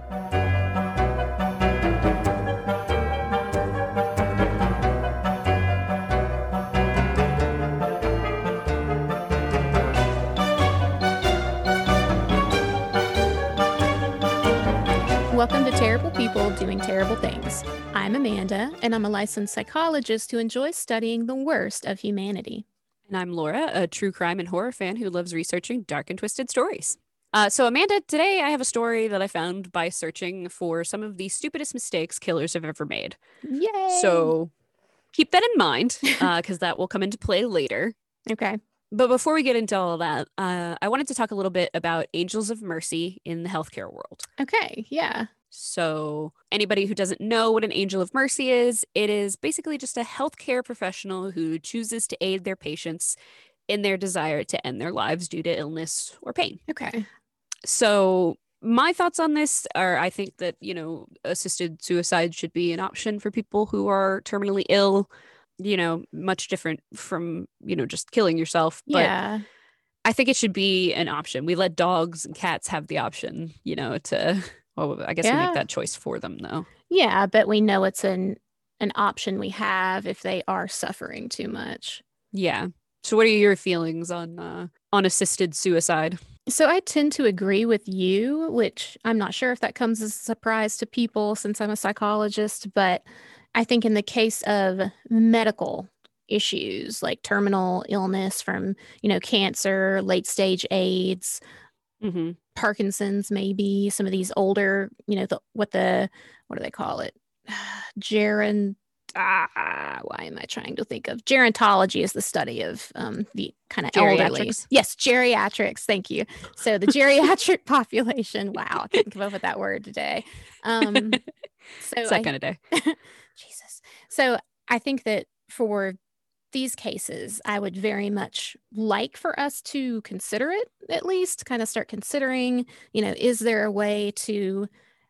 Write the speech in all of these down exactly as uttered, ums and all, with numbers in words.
Welcome to Terrible People Doing Terrible Things. I'm Amanda, and I'm a licensed psychologist who enjoys studying the worst of humanity. And I'm Laura, a true crime and horror fan who loves researching dark and twisted stories. Uh, so, Amanda, today I have a story that I found by searching for some of the stupidest mistakes killers have ever made. Yay! So, keep that in mind, because uh, that will come into play later. Okay. But before we get into all of that, uh, I wanted to talk a little bit about Angels of Mercy in the healthcare world. Okay, yeah. So anybody who doesn't know what an Angel of Mercy is, it is basically just a healthcare professional who chooses to aid their patients in their desire to end their lives due to illness or pain. Okay. So my thoughts on this are, I think that, you know, assisted suicide should be an option for people who are terminally ill. You know, much different from, you know, just killing yourself. But yeah. I think it should be an option. We let dogs and cats have the option, you know, to, well, I guess Yeah. we make that choice for them, though. Yeah, but we know it's an an option we have if they are suffering too much. Yeah. So what are your feelings on uh, on assisted suicide? So I tend to agree with you, which I'm not sure if that comes as a surprise to people since I'm a psychologist, but I think in the case of medical issues like terminal illness from, you know, cancer, late stage AIDS, Mm-hmm. Parkinson's, maybe some of these older, you know, the, what the, what do they call it? Geron, ah, why am I trying to think of? Gerontology is the study of um, the kind of elderly. Geriatrics. Yes, geriatrics. Thank you. So the geriatric population. Wow, I couldn't come up with that word today. Um, so It's that I, kind of day. Jesus. So I think that for these cases, I would very much like for us to consider it, at least kind of start considering, you know, is there a way to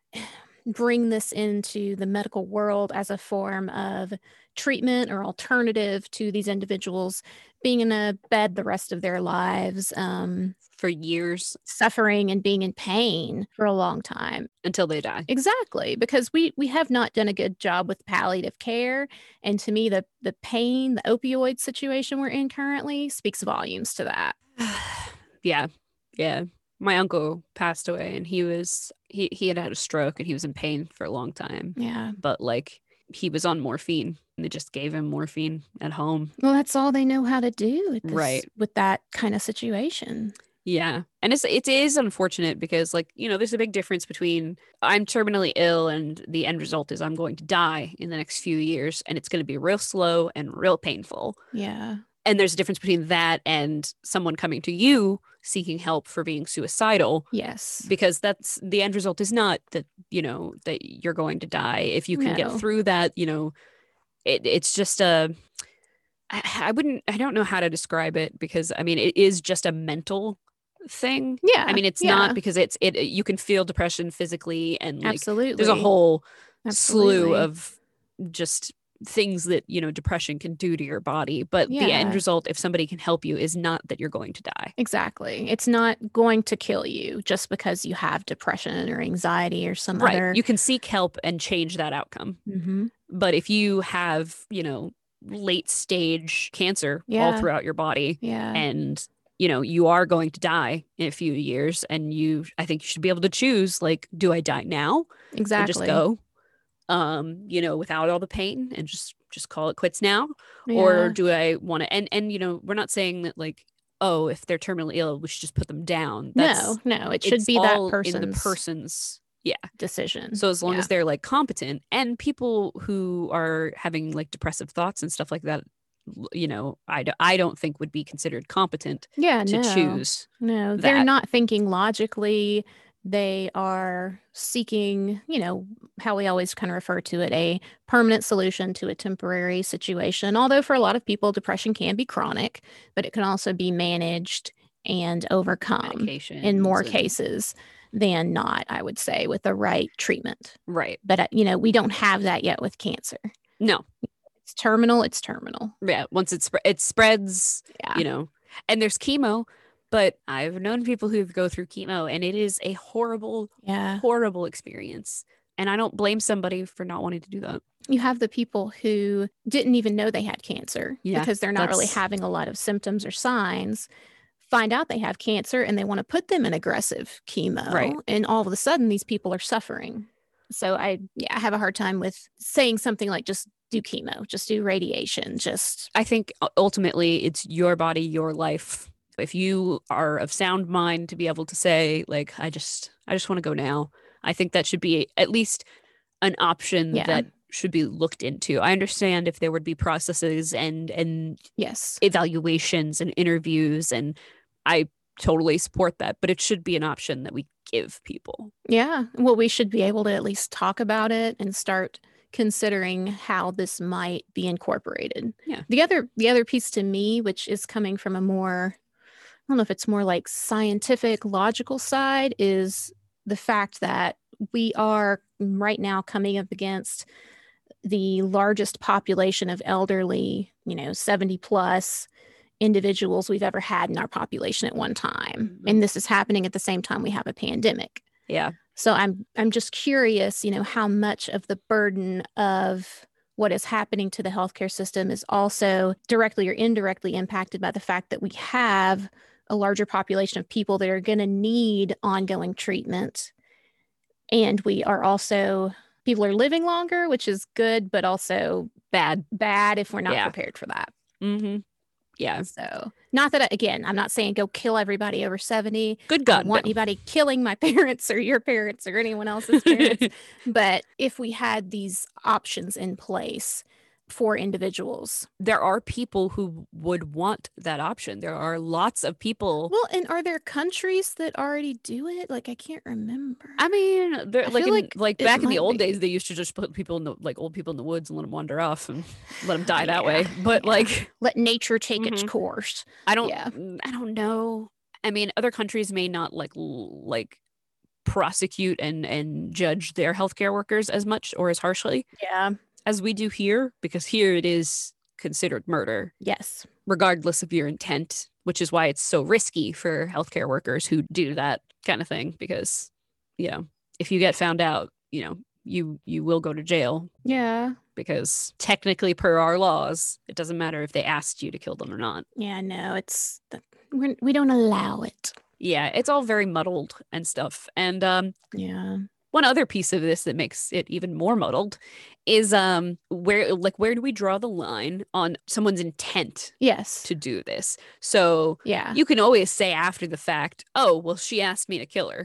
bring this into the medical world as a form of treatment or alternative to these individuals being in a bed the rest of their lives, um, for years, suffering and being in pain for a long time until they die. Exactly, because we we have not done a good job with palliative care, and to me, the the pain, the opioid situation we're in currently speaks volumes to that. yeah, yeah. My uncle passed away, and he was he he had had a stroke, and he was in pain for a long time. Yeah, but like he was on morphine, and they just gave him morphine at home. Well, that's all they know how to do with this, right with that kind of situation. Yeah. And it's it is unfortunate because, like, you know, there's a big difference between I'm terminally ill and the end result is I'm going to die in the next few years, and it's going to be real slow and real painful. Yeah. And there's a difference between that and someone coming to you seeking help for being suicidal. Yes. Because that's the end result is not that, you know, that you're going to die. If you can No. get through that, you know, it, it's just a, I, I wouldn't, I don't know how to describe it because, I mean, it is just a mental thing. Yeah. I mean, it's yeah. not because it's, it, you can feel depression physically and like, Absolutely. there's a whole Absolutely. slew of just things that, you know, depression can do to your body, but Yeah. the end result, if somebody can help you, is not that you're going to die. Exactly. It's not going to kill you just because you have depression or anxiety or some right other. You can seek help and change that outcome. Mm-hmm. But if you have, you know, late stage cancer Yeah. all throughout your body, Yeah. and you know you are going to die in a few years, and you I think you should be able to choose, like, do I die now Exactly. and just go um you know without all the pain and just just call it quits now, Yeah. or do I want to and and you know we're not saying that, like, oh, if they're terminally ill we should just put them down. That's, no, no, it should it's be that all person's, in the person's yeah decision. So as long Yeah. as they're like competent, and people who are having like depressive thoughts and stuff like that, l- you know, I, d- I don't think would be considered competent yeah, to no, choose. no, they're that. not thinking logically. They are seeking, you know, how we always kind of refer to it, a permanent solution to a temporary situation. Although for a lot of people, depression can be chronic, but it can also be managed and overcome Medications in more and- cases than not, I would say, with the right treatment. Right. But, uh, you know, we don't have that yet with cancer. No. It's terminal, it's terminal. Yeah. Once it, sp- it spreads, Yeah. you know, and there's chemo. But I've known people who go through chemo, and it is a horrible, Yeah. horrible experience. And I don't blame somebody for not wanting to do that. You have the people who didn't even know they had cancer Yeah, because they're not really that's- having a lot of symptoms or signs, find out they have cancer and they want to put them in aggressive chemo. Right. And all of a sudden, these people are suffering. So I, yeah, I have a hard time with saying something like just do chemo, just do radiation, just. I think ultimately it's your body, your life. If you are of sound mind to be able to say, like, I just, I just want to go now. I think that should be at least an option Yeah. that should be looked into. I understand if there would be processes and and Yes. evaluations and interviews, and I totally support that, but it should be an option that we give people. Yeah. Well, we should be able to at least talk about it and start considering how this might be incorporated. Yeah. The other the other piece to me, which is coming from a more, I don't know if it's more like scientific, logical side, is the fact that we are right now coming up against the largest population of elderly, you know, seventy plus individuals we've ever had in our population at one time. Mhm. And this is happening at the same time we have a pandemic. Yeah. So I'm I'm just curious, you know, how much of the burden of what is happening to the healthcare system is also directly or indirectly impacted by the fact that we have a larger population of people that are going to need ongoing treatment. And we are also, people are living longer, which is good, but also Bad. bad if we're not Yeah. prepared for that. Mm-hmm. Yeah. So, not that, I, again, I'm not saying go kill everybody over seventy. Good I God. don't want no. anybody killing my parents or your parents or anyone else's parents. But if we had these options in place for individuals. There are people who would want that option. There are lots of people. Well, and are there countries that already do it? Like, I can't remember. I mean, they're I like feel in, like like it back in the might old be. days, they used to just put people in the like old people in the woods and let them wander off and let them die that Yeah, way. But yeah. like, Let nature take its Mhm. course. I don't, Yeah. I don't know. I mean, other countries may not like l- like prosecute and and judge their healthcare workers as much or as harshly Yeah. as we do here, because here it is considered murder, Yes. regardless of your intent, which is why it's so risky for healthcare workers who do that kind of thing. Because, you know, if you get found out, you know, you you will go to jail, Yeah. because technically, per our laws, it doesn't matter if they asked you to kill them or not. Yeah. No, it's, the, we're, we don't allow it. Yeah, it's all very muddled and stuff. And um, Yeah. one other piece of this that makes it even more muddled is um where like where do we draw the line on someone's intent Yes. to do this? So Yeah. you can always say after the fact, oh, well, she asked me to kill her.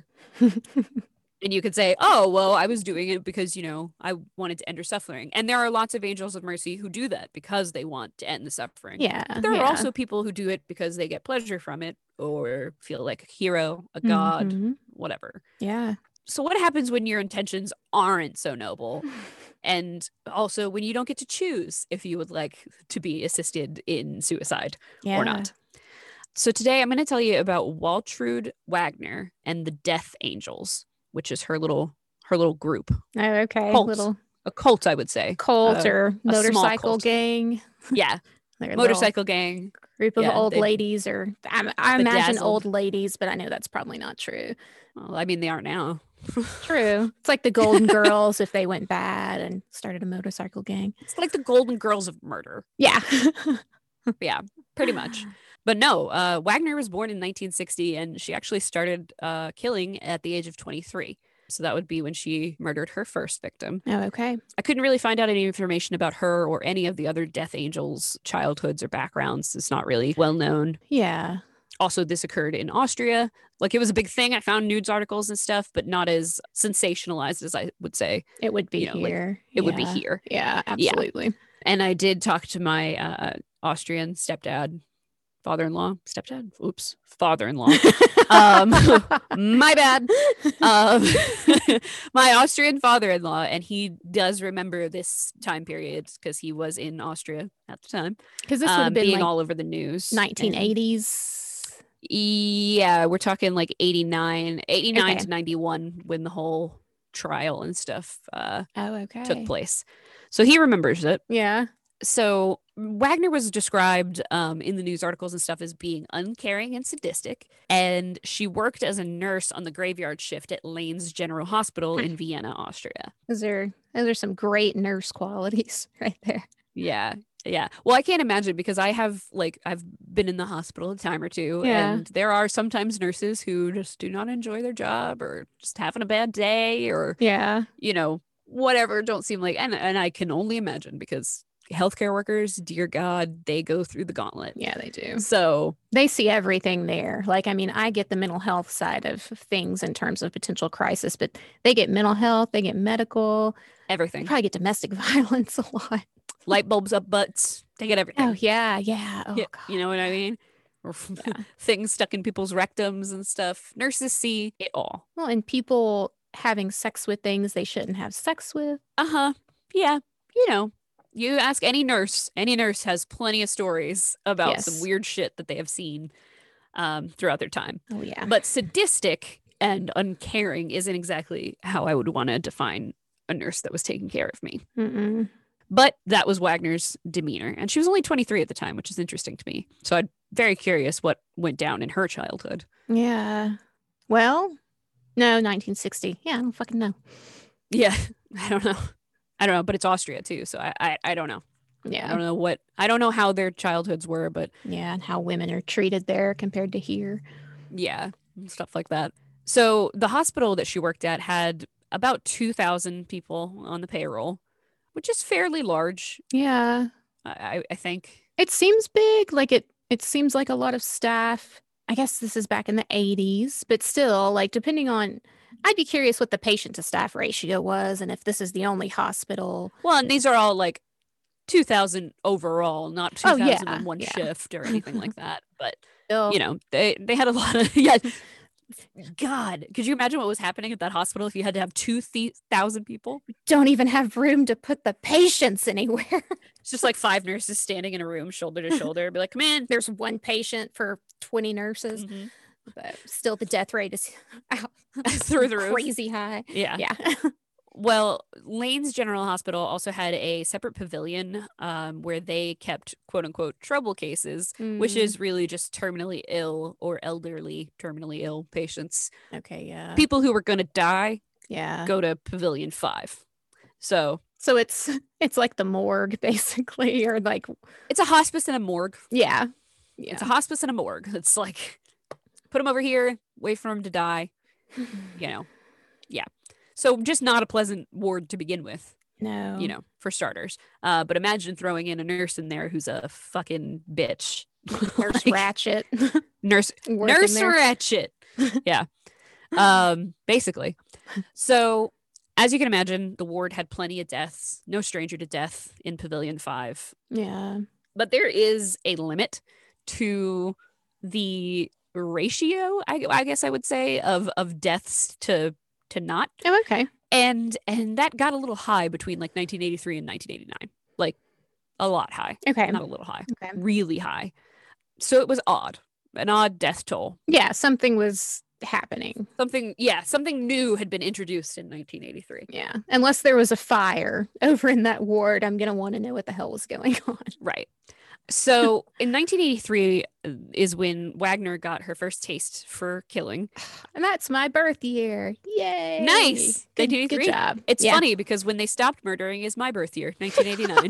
And you could say, oh, well, I was doing it because, you know, I wanted to end her suffering. And there are lots of angels of mercy who do that because they want to end the suffering. Yeah. But there yeah. are also people who do it because they get pleasure from it or feel like a hero, a god, Mhm. whatever. Yeah. So what happens when your intentions aren't so noble? And also when you don't get to choose if you would like to be assisted in suicide Yeah. or not. So today I'm going to tell you about Waltraud Wagner and the Death Angels, which is her little her little group. Oh, okay. Cult. Little A cult, I would say. cult Uh, or small motorcycle cult. gang. Yeah. Their little Motorcycle gang. group of yeah, old they- ladies, or I, I imagine Bedazzled. old ladies, but I know that's probably not true. Well, I mean, they are now. True. It's like the Golden Girls if they went bad and started a motorcycle gang. It's like the Golden Girls of murder. Yeah. Yeah, pretty much. But no, uh, Wagner was born in nineteen sixty, and she actually started uh, killing at the age of twenty-three. So that would be when she murdered her first victim. Oh, okay. I couldn't really find out any information about her or any of the other Death Angels' childhoods or backgrounds. It's not really well known. Yeah. Also, this occurred in Austria. Like, it was a big thing. I found news articles and stuff, but not as sensationalized as I would say It would be You know, like, here. it would be Yeah. here. Yeah, absolutely. And I did talk to my uh, Austrian stepdad, father-in-law, stepdad, oops, father-in-law. um, my bad. Um, my Austrian father-in-law, and he does remember this time period because he was in Austria at the time, Because this would um, have been being like all over the news. nineteen And- eighties. Yeah, we're talking like eighty-nine, eighty-nine Okay. to ninety-one when the whole trial and stuff uh, Oh, okay. took place. So he remembers it. Yeah. So Wagner was described um, in the news articles and stuff as being uncaring and sadistic, and she worked as a nurse on the graveyard shift at Lane's General Hospital in Vienna, Austria. Those are those are some great nurse qualities right there. Yeah. Yeah. Well, I can't imagine because I have like I've been in the hospital a time or two, Yeah. and there are sometimes nurses who just do not enjoy their job or just having a bad day or Yeah. you know, whatever, don't seem like and and I can only imagine because healthcare workers, dear God, they go through the gauntlet. Yeah, they do. So they see everything there. Like, I mean, I get the mental health side of things in terms of potential crisis, but they get mental health, they get medical, everything. They probably get domestic violence a lot. Light bulbs up butts. They get everything. Oh, yeah, yeah. Oh, yeah, God. You know what I mean? Or yeah. Things stuck in people's rectums and stuff. Nurses see it all. Well, and people having sex with things they shouldn't have sex with. Uh-huh. Yeah. You know, you ask any nurse, any nurse has plenty of stories about yes. some weird shit that they have seen um, throughout their time. Oh, yeah. But sadistic and uncaring isn't exactly how I would want to define a nurse that was taking care of me. Mm-mm. But that was Wagner's demeanor. And she was only twenty-three at the time, which is interesting to me. So I'm very curious what went down in her childhood. Yeah. Well, no, nineteen sixty. Yeah, I don't fucking know. Yeah, I don't know. I don't know, but it's Austria too, so I, I I don't know. Yeah. I don't know what I don't know how their childhoods were, but yeah, and how women are treated there compared to here. Yeah, stuff like that. So the hospital that she worked at had about two thousand people on the payroll, which is fairly large. Yeah. I I think. It seems big, like it it seems like a lot of staff. I guess this is back in the eighties, but still, like depending on I'd be curious what the patient to staff ratio was and if this is the only hospital. Well, and these are all like two thousand overall, not two thousand oh, yeah, in one yeah. shift or anything like that. But, still. you know, they, they had a lot of, yeah. God, could you imagine what was happening at that hospital if you had to have two thousand people? We don't even have room to put the patients anywhere. It's just like five nurses standing in a room, shoulder to shoulder. Be like, come in. There's one patient for twenty nurses. Mm-hmm. But still, the death rate is out through the roof. Crazy high. Yeah. Yeah. Well, Lane's General Hospital also had a separate pavilion um, where they kept quote unquote trouble cases, mm. which is really just terminally ill or elderly terminally ill patients. Okay. Yeah. People who were going to die. Yeah. Go to Pavilion five. So. So it's it's like the morgue basically, or like it's a hospice and a morgue. Yeah. Yeah. It's a hospice and a morgue. It's like. Put him over here, wait for him to die. You know, yeah. So just not a pleasant ward to begin with. No. You know, for starters. Uh, but imagine throwing in a nurse in there who's a fucking bitch. Nurse like, Ratchet. Nurse Nurse Ratchet. Yeah. Um, basically. So as you can imagine, the ward had plenty of deaths. No stranger to death in Pavilion five. Yeah. But there is a limit to the ratio I, I guess I would say of of deaths to to not. Oh, okay. And and that got a little high between like nineteen eighty-three and nineteen eighty-nine, like a lot high. Okay. Not a little high. Okay. Really high. So it was odd, an odd death toll. Yeah, something was happening. Something, yeah, something new had been introduced in nineteen eighty-three. Yeah, unless there was a fire over in that ward, I'm gonna want to know what the hell was going on. Right. So in nineteen eighty-three is when Wagner got her first taste for killing. And that's my birth year. Yay. Nice. Good, good job. It's yeah. funny because when they stopped murdering is my birth year, nineteen eighty-nine.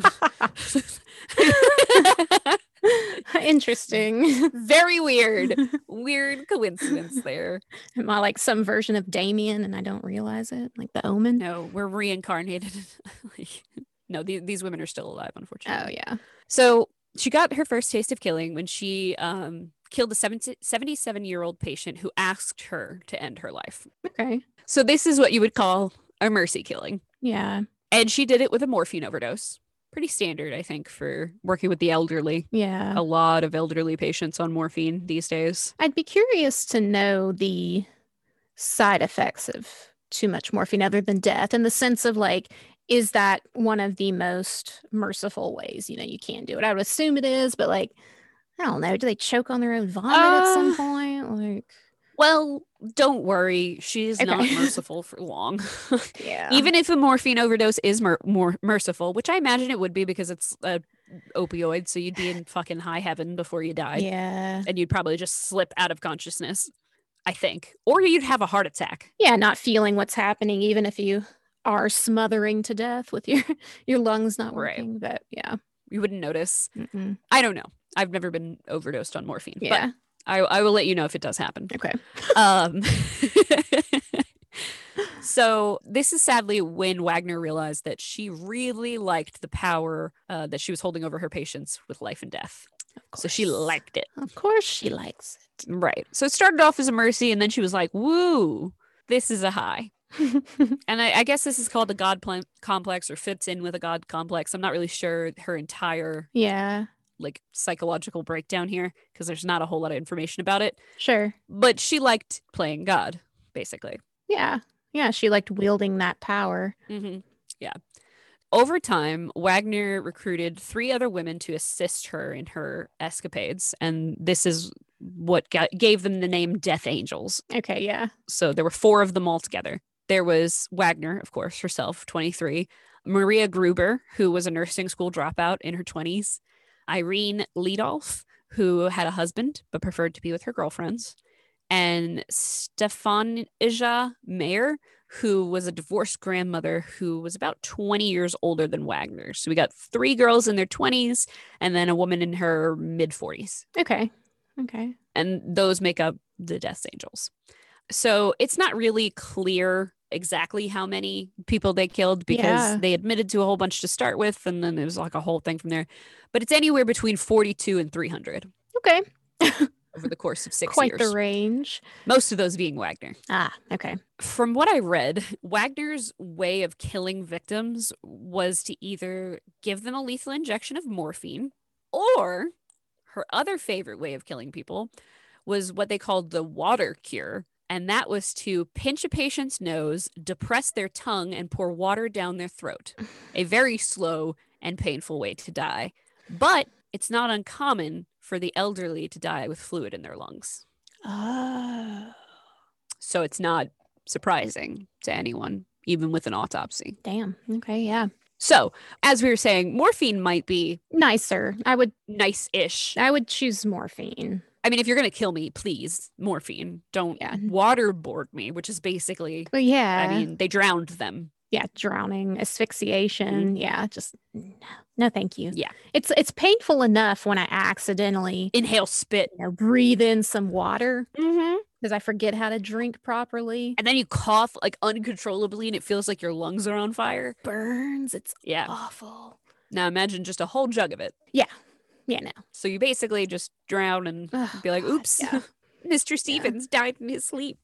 Interesting. Very weird. Weird coincidence there. Am I like some version of Damien and I don't realize it? Like the Omen? No, we're reincarnated. like, no, these, these women are still alive, unfortunately. Oh, yeah. So she got her first taste of killing when she um, killed a seventy-seven-year-old patient who asked her to end her life. Okay. So this is what you would call a mercy killing. Yeah. And she did it with a morphine overdose. Pretty standard, I think, for working with the elderly. Yeah. A lot of elderly patients on morphine these days. I'd be curious to know the side effects of too much morphine other than death, in the sense of like, is that one of the most merciful ways, you know, you can do it? I would assume it is, but like, I don't know. Do they choke on their own vomit uh, at some point? Like, well, don't worry. She's okay. not merciful for long. Yeah. Even if a morphine overdose is mer- more merciful, which I imagine it would be because it's a opioids, so you'd be in fucking high heaven before you died. Yeah. And you'd probably just slip out of consciousness, I think. Or you'd have a heart attack. Yeah, not feeling what's happening, even if you are smothering to death with your, your lungs not Right. working. But yeah. You wouldn't notice. Mm-mm. I don't know. I've never been overdosed on morphine. Yeah. But I, I will let you know if it does happen. Okay. Um, so this is sadly when Wagner realized that she really liked the power uh, that she was holding over her patients with life and death. So she liked it. Of course she likes it. Right. So it started off as a mercy, and then she was like, woo, this is a high. And I, I guess this is called a God pl- complex, or fits in with a God complex. I'm not really sure her entire Yeah. like psychological breakdown here, because there's not a whole lot of information about it. Sure. But she liked playing God, basically. Yeah. Yeah. She liked wielding that power. Mm-hmm. Yeah. Over time, Wagner recruited three other women to assist her in her escapades. And this is what got, gave them the name Death Angels. Okay. Yeah. So there were four of them all together. There was Wagner, of course, herself, twenty-three. Maria Gruber, who was a nursing school dropout in her twenties. Irene Liedolf, who had a husband but preferred to be with her girlfriends. And Stefania Mayer, who was a divorced grandmother who was about twenty years older than Wagner. So we got three girls in their twenties and then a woman in her mid-forties. Okay. Okay. And those make up the Death Angels. So it's not really clear exactly how many people they killed, because Yeah. they admitted to a whole bunch to start with, and then it was like a whole thing from there. But it's anywhere between forty-two and three hundred Okay. over the course of six Quite years. the range. Most of those being Wagner. Ah, okay. From what I read, Wagner's way of killing victims was to either give them a lethal injection of morphine, or her other favorite way of killing people was what they called the water cure. And that was to pinch a patient's nose, depress their tongue, and pour water down their throat. A very slow and painful way to die. But it's not uncommon for the elderly to die with fluid in their lungs. Oh. So it's not surprising to anyone, even with an autopsy. Damn. Okay. Yeah. So, as we were saying, morphine might be Nicer. I would nice-ish. I would choose morphine. I mean, if you're going to kill me, please, morphine. Don't Yeah. waterboard me, which is basically, But yeah. I mean, they drowned them. yeah, drowning, asphyxiation. Yeah, just no, no, thank you. Yeah. It's it's painful enough when I accidentally Inhale spit. you know, breathe in some water Mm-hmm. because I forget how to drink properly. And then you cough like uncontrollably and it feels like your lungs are on fire. Burns. It's Yeah. awful. Now imagine just a whole jug of it. Yeah, no. So you basically just drown and Ugh, be like, God, oops, yeah. Mister Stevens died in his sleep.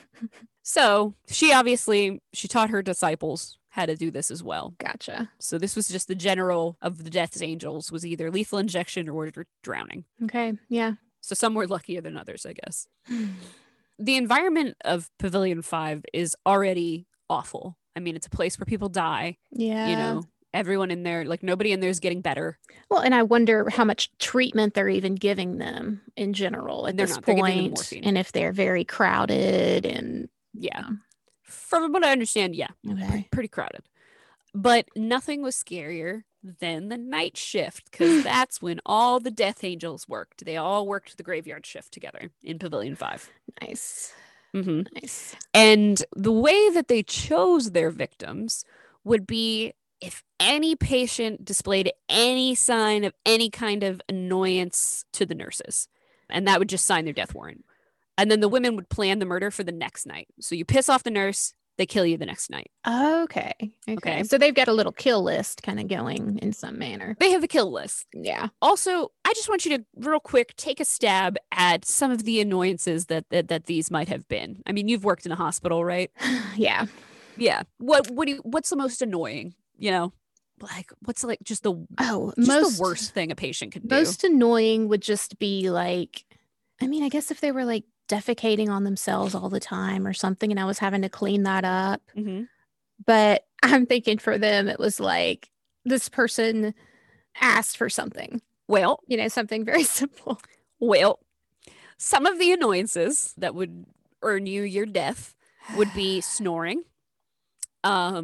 So she obviously, she taught her disciples how to do this as well. Gotcha. So this was just the general of the Death Angels, was either lethal injection or drowning. Okay. Yeah. So some were luckier than others, I guess. The environment of Pavilion five is already awful. I mean, it's a place where people die, Yeah. you know, everyone in there, like nobody in there is getting better. Well, and I wonder how much treatment they're even giving them in general at They're this not. They're giving them point, morphine. and if they're very crowded and Yeah. um, From what I understand, yeah, okay. pretty crowded. But nothing was scarier than the night shift, because that's when all the Death Angels worked. They all worked the graveyard shift together in Pavilion five. Nice. Mm-hmm. Nice. And the way that they chose their victims would be if any patient displayed any sign of any kind of annoyance to the nurses, and that would just sign their death warrant. And then the women would plan the murder for the next night. So you piss off the nurse, they kill you the next night. Okay. okay. Okay. So they've got a little kill list kind of going in some manner. They have a kill list. Yeah. Also, I just want you to real quick take a stab at some of the annoyances that that, that these might have been. I mean, you've worked in a hospital, right? yeah. Yeah. What what do you, what's the most annoying? You know, like what's like just the Oh, just most the worst thing a patient could do? Most annoying would just be like, I mean, I guess if they were like defecating on themselves all the time or something, and I was having to clean that up. Mm-hmm. But I'm thinking for them, it was like this person asked for something. Well, You know, something very simple. well, some of the annoyances that would earn you your death would be snoring, um,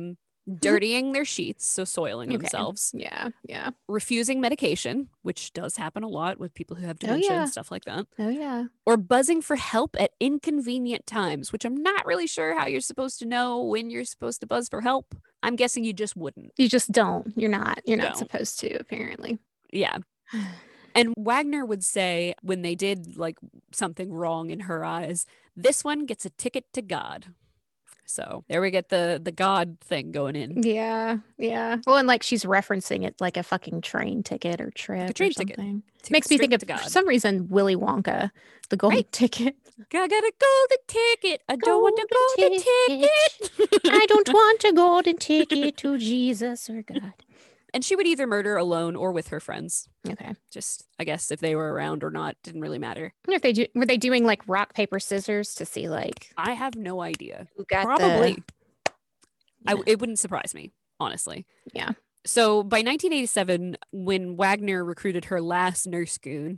dirtying their sheets, so soiling Okay. themselves, Yeah. Yeah. refusing medication, which does happen a lot with people who have Oh, dementia yeah. and stuff like that, Oh, yeah. or buzzing for help at inconvenient times, which I'm not really sure how you're supposed to know when you're supposed to buzz for help. I'm guessing you just wouldn't. You just don't. You're not. You're not Don't. supposed to, apparently. Yeah. And Wagner would say when they did like something wrong in her eyes, this one gets a ticket to God. So there we get the the God thing going in. Yeah. Yeah. Well, and like she's referencing it like a fucking train ticket or trip a train or ticket. something. Ticket Makes me straight think of, to God. for some reason, Willy Wonka, the golden Right. ticket. I got a golden ticket. I don't want a golden ticket. I don't want a golden ticket to Jesus or God. And she would either murder alone or with her friends. Okay. Just, I guess, if they were around or not, didn't really matter. I wonder if they do, were they doing like rock, paper, scissors to see like I have no idea. who got Probably. the... I, Yeah. it wouldn't surprise me, honestly. Yeah. So by nineteen eighty-seven, when Wagner recruited her last nurse goon,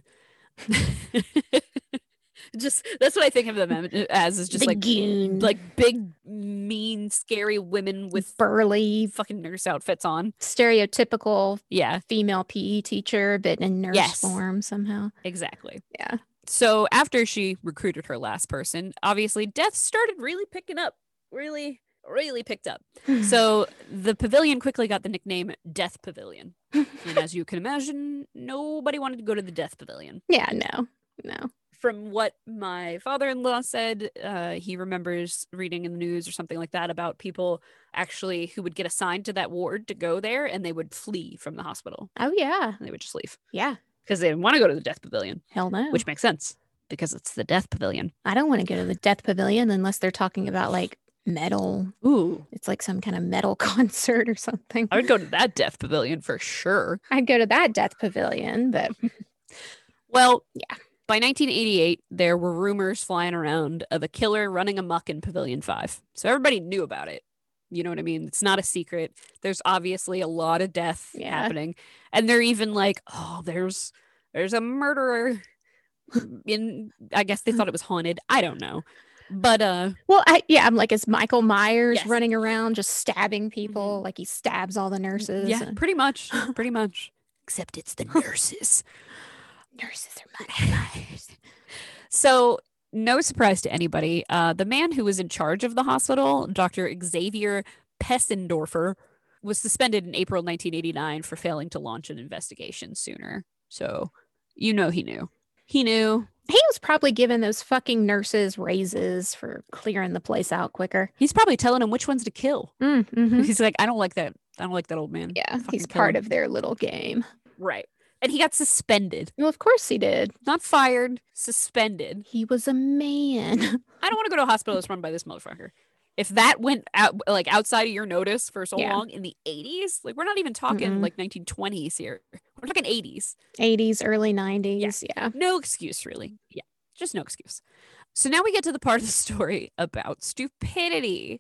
just that's what I think of them as, is just the like goon. like big, mean, scary women with burly, fucking nurse outfits on. stereotypical Yeah, female P E teacher, but in nurse Yes. form somehow. exactly. Yeah. So after she recruited her last person, obviously death started really picking up. Really, really picked up. So the pavilion quickly got the nickname Death Pavilion. And as you can imagine, nobody wanted to go to the Death Pavilion. Yeah, no, no. From what my father-in-law said, uh, he remembers reading in the news or something like that about people actually who would get assigned to that ward to go there, and they would flee from the hospital. Oh, yeah. And they would just leave Yeah. because they didn't want to go to the Death Pavilion, Hell no. which makes sense because it's the Death Pavilion. I don't want to go to the Death Pavilion unless they're talking about like metal. Ooh, It's like some kind of metal concert or something. I would go to that Death Pavilion for sure. I'd go to that Death Pavilion, but Well, yeah. By nineteen eighty-eight, there were rumors flying around of a killer running amok in Pavilion five. So everybody knew about it. You know what I mean? It's not a secret. There's obviously a lot of death Yeah. happening. And they're even like, oh, there's there's a murderer in, I guess they thought it was haunted. I don't know. But uh well, I yeah, I'm like, is Michael Myers Yes. running around just stabbing people? Mhm. Like he stabs all the nurses. yeah, and- pretty much. Pretty much. Except it's the nurses. Nurses are Michael Myers. So, no surprise to anybody, uh, the man who was in charge of the hospital, Doctor Xavier Pessendorfer, was suspended in April nineteen eighty-nine for failing to launch an investigation sooner. So, you know he knew. He knew. He was probably giving those fucking nurses raises for clearing the place out quicker. He's probably telling them which ones to kill. Mm, mhm. He's like, I don't like that. I don't like that old man. Yeah, Fucking he's kill part him." of their little game. Right. And he got suspended. Well, of course he did. Not fired, suspended. He was a man. I don't want to go to a hospital that's run by this motherfucker. If that went out like outside of your notice for so Yeah. long in the eighties, like we're not even talking Mm-mm. like nineteen twenties here. We're talking eighties. eighties, early nineties. Yeah. No excuse, really. Yeah, just no excuse. So now we get to the part of the story about stupidity.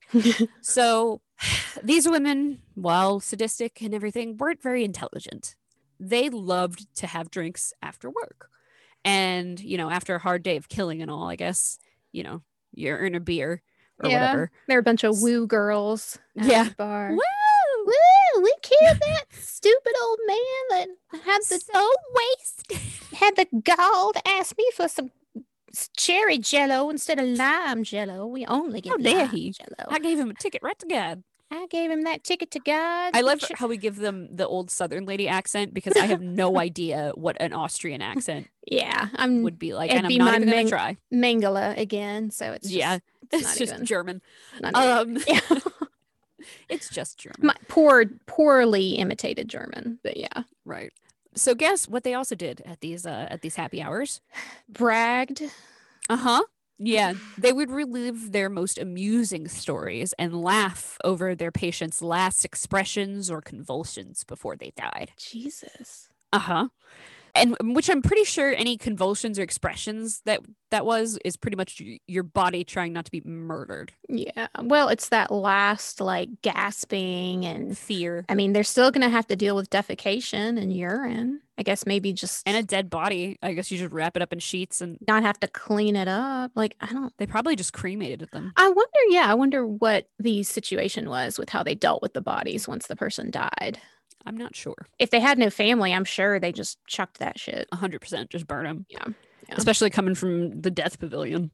So these women, while sadistic and everything, weren't very intelligent. They loved to have drinks after work. And, you know, after a hard day of killing and all, I guess, you know, you earn a beer or Yeah. whatever. They're a bunch of woo girls at Yeah. the bar. Woo! Woo! We killed that stupid old man that had the So wasted. had the gall to ask me for some s- cherry jello instead of lime jello. We only get How dare lime he. jello. I gave him a ticket right to God. I gave him that ticket to God. I love Ch- how we give them the old Southern lady accent because I have no idea what an Austrian accent yeah, I'm would be like, It'd and I'm be not my even gonna Meng- try. Mangala again, so it's just, Yeah, it's, It's not just even, German. not even- Um, yeah. it's just German, My poor, poorly imitated German, but yeah, right? So guess what they also did at these uh, at these happy hours? bragged. Uh huh. Yeah, they would relive their most amusing stories and laugh over their patients' last expressions or convulsions before they died. Jesus. Uh huh. and which I'm pretty sure any convulsions or expressions that that was is pretty much y- your body trying not to be murdered. Yeah. Well, it's that last like gasping and Fear. I mean, they're still going to have to deal with defecation and urine. I guess maybe just And a dead body. I guess you just wrap it up in sheets and not have to clean it up. Like, I don't they probably just cremated them. I wonder, yeah, I wonder what the situation was with how they dealt with the bodies once the person died. I'm not sure. If they had no family, I'm sure they just chucked that shit. one hundred percent just burn them. Yeah. Yeah. Especially coming from the death pavilion.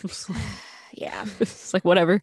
Yeah. It's like, whatever.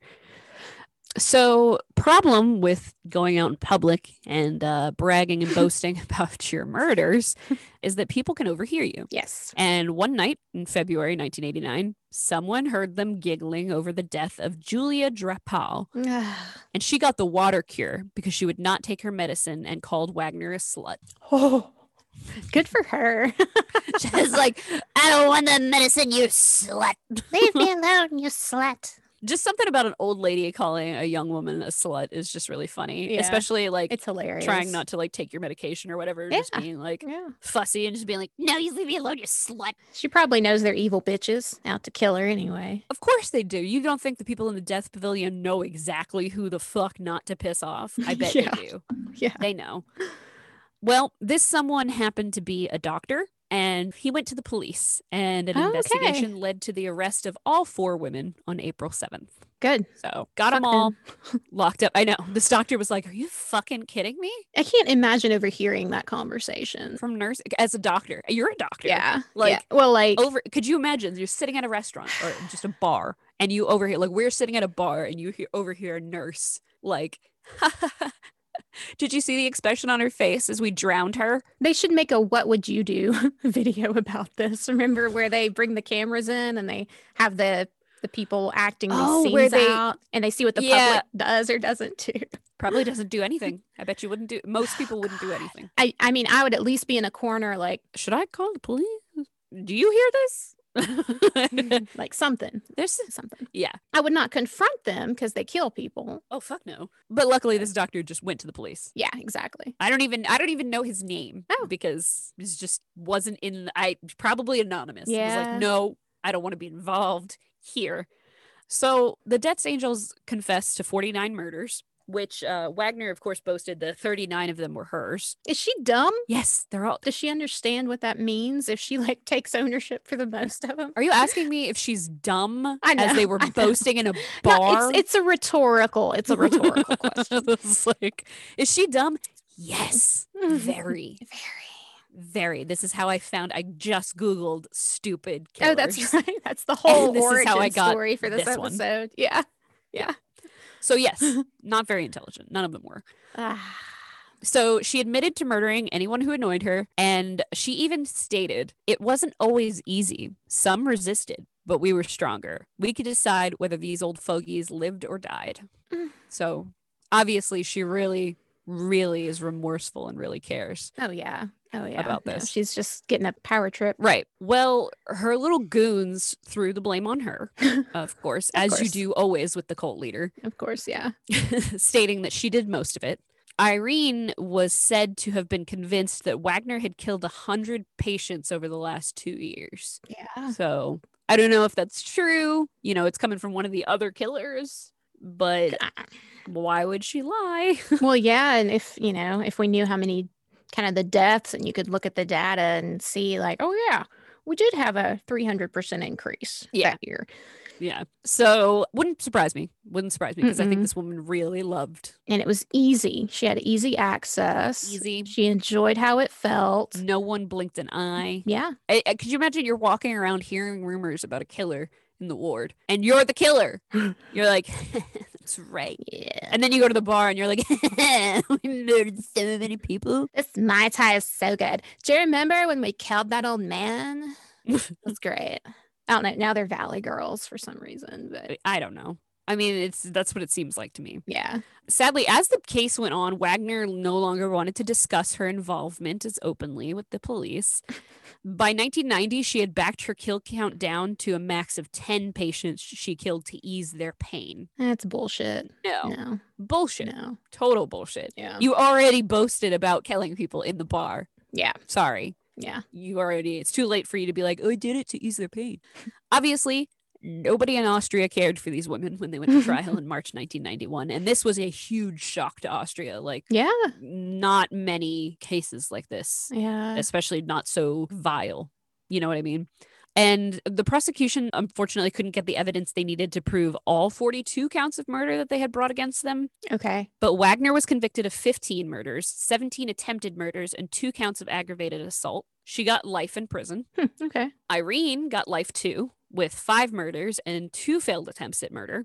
So, problem with going out in public and uh, bragging and boasting about your murders is that people can overhear you. Yes. And one night in February nineteen eighty-nine, someone heard them giggling over the death of Julia Drapal. And she got the water cure because she would not take her medicine and called Wagner a slut. Oh, good for her. She was like, I don't want the medicine, you slut. Leave me alone, you slut. Just something about an old lady calling a young woman a slut is just really funny. Yeah. Especially like It's hilarious. trying not to like take your medication or whatever. Just Yeah. being like Yeah. fussy and just being like, no, you leave me alone, you slut. She probably knows they're evil bitches out to kill her anyway. Of course they do. You don't think the people in the death pavilion know exactly who the fuck not to piss off? I bet Yeah. they do. Yeah. They know. Well, this someone happened to be a doctor, and he went to the police, and an Oh, investigation led to the arrest of all four women on April seventh. Good. So got them Fuck all locked up. I know. This doctor was like, are you fucking kidding me? I can't imagine overhearing that conversation. From nurse as a doctor. You're a doctor. Yeah. Like, yeah. Well, like, over could you imagine you're sitting at a restaurant or just a bar and you overhear, like, we're sitting at a bar and you hear overhear a nurse like, did you see the expression on her face as we drowned her? they should make a what would you do video about this. Remember where they bring the cameras in and they have the the people acting these Oh, where scenes they- out and they see what the Yeah. public does or doesn't do. Probably doesn't do anything. I bet you wouldn't do most people wouldn't do anything. I, I mean, I would at least be in a corner like Should I call the police? Do you hear this? like something. There's Something. yeah. I would not confront them because they kill people. Oh fuck no. But luckily this doctor just went to the police. Yeah, exactly. I don't even I don't even know his name Oh. because it just wasn't in I probably anonymous. He was Yeah. like, no, I don't want to be involved here. So the Death's Angels confessed to forty-nine murders, which uh, Wagner, of course, boasted that thirty-nine of them were hers. Is she dumb? Yes, they're all. Does she understand what that means if she like takes ownership for the most of them? Are you asking me if she's dumb I know, as they were I know. boasting in a No, bar? it's, it's a rhetorical. It's a rhetorical question. It's like, is she dumb? Yes, very, Very. very. This is how I found. I just Googled stupid killers. Oh, that's right. That's the whole this is origin how I got story for this, this one. episode. Yeah. Yeah. So yes, not very intelligent. None of them were. Ah. So she admitted to murdering anyone who annoyed her, and she even stated, it wasn't always easy. Some resisted, but we were stronger. We could decide whether these old fogies lived or died. Mm. So obviously she really, really is remorseful and really cares. Oh yeah. Oh yeah. About No, this. she's just getting a power trip. Right. Well, her little goons threw the blame on her, of course, Of as you course. do always with the cult leader, Of course, yeah. stating that she did most of it. Irene was said to have been convinced that Wagner had killed a hundred patients over the last two years. Yeah. So I don't know if that's true. You know, it's coming from one of the other killers, but why would she lie? Well, yeah, and if you know, if we knew how many kind of the deaths, and you could look at the data and see, like, oh yeah, we did have a three hundred percent increase Yeah. that year, Yeah. So wouldn't surprise me. Wouldn't surprise me because I think Mm-mm. this woman really loved and it was easy. She had easy access. easy. She enjoyed how it felt. No one blinked an eye. Yeah. I, I- could you imagine you're walking around hearing rumors about a killer in the ward and you're the killer? You're like, that's right. Yeah. And then you go to the bar and you're like, we murdered so many people. This Mai Tai is so good. Do you remember when we killed that old man? That's great. I don't know. Now they're Valley Girls for some reason, but I don't know. I mean, it's that's what it seems like to me. yeah. Sadly, as the case went on, Wagner no longer wanted to discuss her involvement as openly with the police. By nineteen ninety, she had backed her kill count down to a max of ten patients she killed to ease their pain. That's bullshit. No, No. bullshit. No. Total bullshit. Yeah. You already boasted about killing people in the bar. Yeah. Sorry. Yeah. You already, it's too late for you to be like, oh, I did it to ease their pain. Obviously, nobody in Austria cared for these women when they went to trial in March nineteen ninety-one. And this was a huge shock to Austria. Like, yeah. not many cases like this, Yeah. especially not so vile. You know what I mean? And the prosecution, unfortunately, couldn't get the evidence they needed to prove all forty-two counts of murder that they had brought against them. Okay. But Wagner was convicted of fifteen murders, seventeen attempted murders, and two counts of aggravated assault. She got life in prison. Hmm, okay. Irene got life too, with five murders and two failed attempts at murder.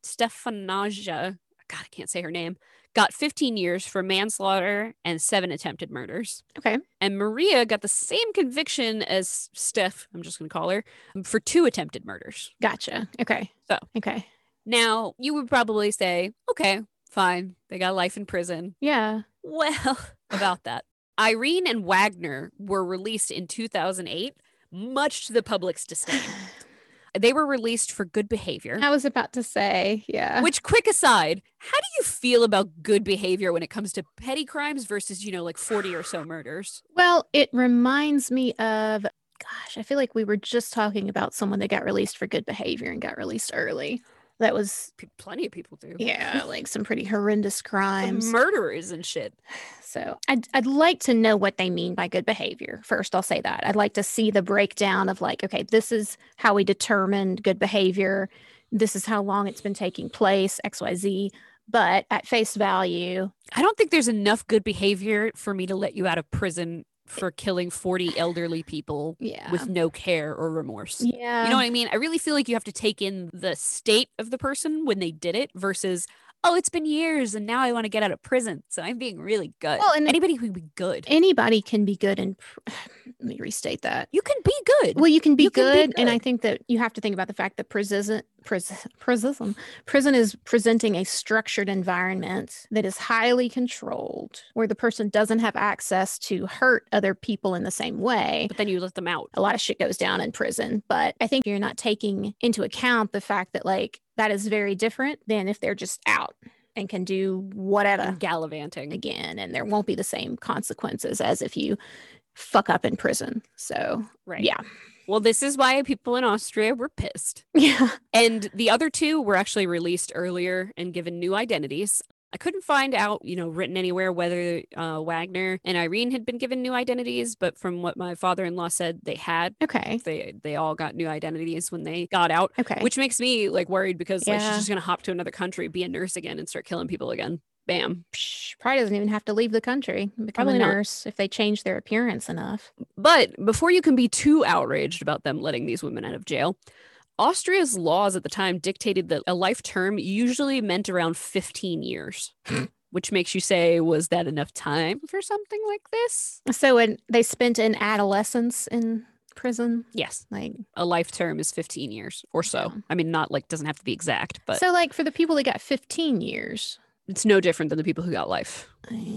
Stefanasia, God, I can't say her name, got fifteen years for manslaughter and seven attempted murders. Okay. And Maria got the same conviction as Steph, I'm just going to call her, for two attempted murders. Gotcha. Okay. So, okay. Now, you would probably say, okay, fine, they got life in prison. Yeah. Well, about that. Irene and Wagner were released in two thousand eight, much to the public's disdain. They were released for good behavior. I was about to say, yeah. Which, quick aside, how do you feel about good behavior when it comes to petty crimes versus, you know, like forty or so murders? Well, it reminds me of, gosh, I feel like we were just talking about someone that got released for good behavior and got released early. That was P- plenty of people do. Yeah, like some pretty horrendous crimes. Murderers and shit. So I'd, I'd like to know what they mean by good behavior. First, I'll say that. I'd like to see the breakdown of like, okay, this is how we determined good behavior. This is how long it's been taking place, X Y Z. But at face value, I don't think there's enough good behavior for me to let you out of prison for killing forty elderly people yeah. with no care or remorse. Yeah. You know what I mean? I really feel like you have to take in the state of the person when they did it versus, oh, it's been years and now I want to get out of prison, so I'm being really good. Well, and anybody can be good. Anybody can be good and let me restate that. You can be good. Well, you can be, you good, can be good. And I think that you have to think about the fact that prison, prison, prison, prison is presenting a structured environment that is highly controlled, where the person doesn't have access to hurt other people in the same way. But then you let them out. A lot of shit goes down in prison. But I think you're not taking into account the fact that like that is very different than if they're just out and can do whatever. And gallivanting. Again, and there won't be the same consequences as if you fuck up in prison. So, right. Yeah. Well, this is why people in Austria were pissed. Yeah. And the other two were actually released earlier and given new identities. I couldn't find out, you know, written anywhere whether uh, Wagner and Irene had been given new identities, but from what my father-in-law said, they had. Okay. They they all got new identities when they got out. Okay. Which makes me like worried because yeah. like she's just gonna hop to another country, be a nurse again, and start killing people again. Bam. Psh, probably doesn't even have to leave the country, become Probably a not. nurse if they change their appearance enough. But before you can be too outraged about them letting these women out of jail, Austria's laws at the time dictated that a life term usually meant around fifteen years, which makes you say, was that enough time for something like this? So when they spent an adolescence in prison? Yes. Like a life term is fifteen years or so. Yeah. I mean, not like doesn't have to be exact, but so like for the people that got fifteen years, it's no different than the people who got life.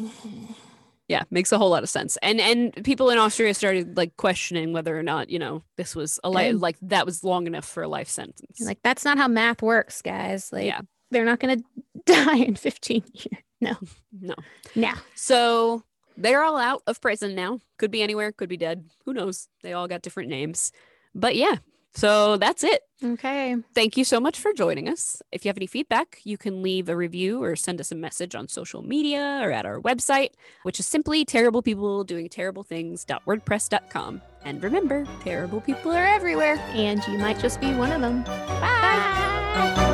Yeah, makes a whole lot of sense. And and people in Austria started like questioning whether or not, you know, this was a life, like that was long enough for a life sentence. Like that's not how math works, guys. Like yeah. They're not going to die in fifteen years. No. No. No. So they're all out of prison now. Could be anywhere, could be dead. Who knows? They all got different names. But yeah, so that's it. Okay. Thank you so much for joining us. If you have any feedback, you can leave a review or send us a message on social media or at our website, which is simply terrible people doing terrible things dot wordpress dot com. And remember, terrible people are everywhere. And you might just be one of them. Bye.